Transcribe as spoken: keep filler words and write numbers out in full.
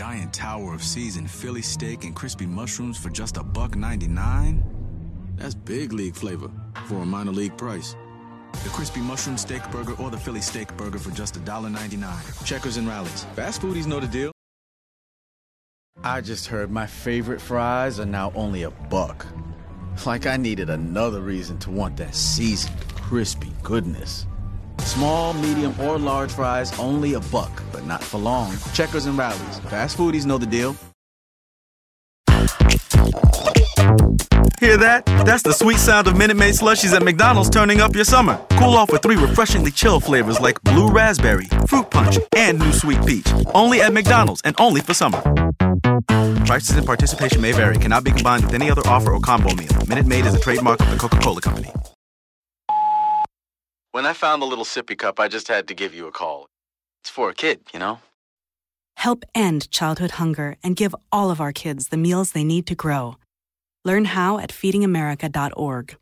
giant tower of seasoned Philly steak and crispy mushrooms for just a buck ninety-nine? That's big league flavor for a minor league price. The crispy mushroom steak burger or the Philly steak burger for just one dollar ninety-nine. Checkers and Rallies. Fast foodies know the deal. I just heard my favorite fries are now only a buck. Like I needed another reason to want that seasoned, crispy goodness. Small, medium, or large fries, only a buck, but not for long. Checkers and Rallies. Fast foodies know the deal. Hear that? That's the sweet sound of Minute Maid slushies at McDonald's turning up your summer. Cool off with three refreshingly chill flavors like blue raspberry, fruit punch, and new sweet peach. Only at McDonald's and only for summer. Prices and participation may vary. Cannot be combined with any other offer or combo meal. Minute Maid is a trademark of the Coca-Cola Company. When I found the little sippy cup, I just had to give you a call. It's for a kid, you know? Help end childhood hunger and give all of our kids the meals they need to grow. Learn how at feeding america dot org.